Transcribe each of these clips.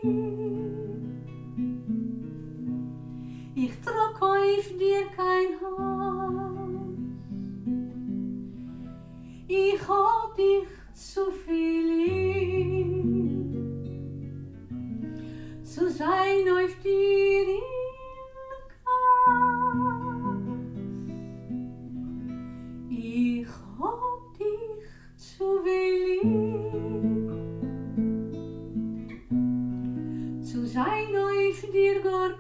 Ich trag auf dir kein Haar. Ich hab dich zu viel lieb, zu sein auf dir in Gas. Ich hab dich zu viel lieb, zu sein auf dir gar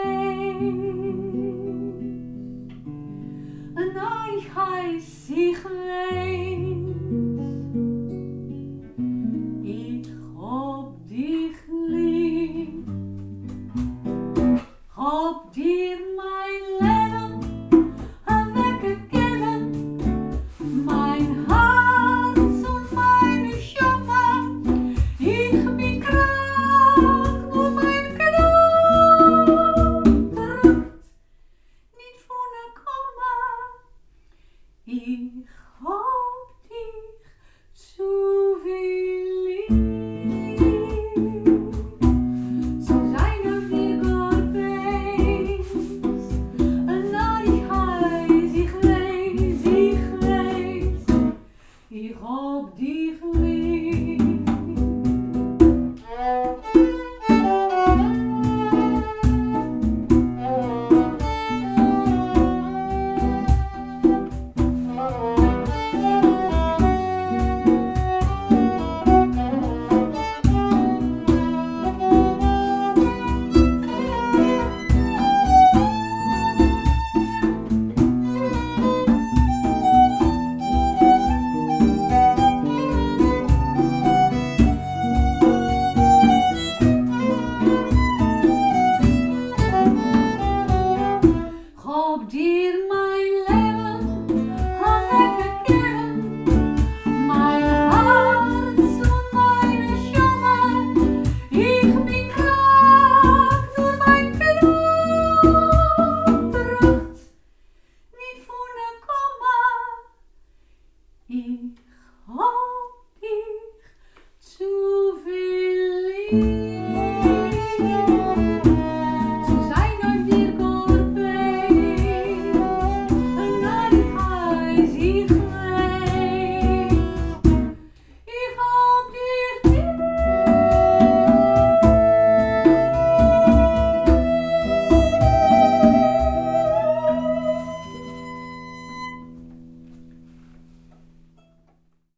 en ich heiß, ich weiß, ich hab dich lieb, hab dir mein Leben weggegeben, mein Herz und meine Schamme, ich bin krank und mein Knochen drückt nicht von der Komme. Ich hab dich zu viel lieb, zu sein auf dir gar weiß, en ich heiß, ich weiß, ich hab dich lieb. Hab dir mein Leben weggegeben, mein Herz und meine Schamme, ich bin krank, nur mein Knochen drückt nicht von der Komme. Ich hab dich zu viel lieb.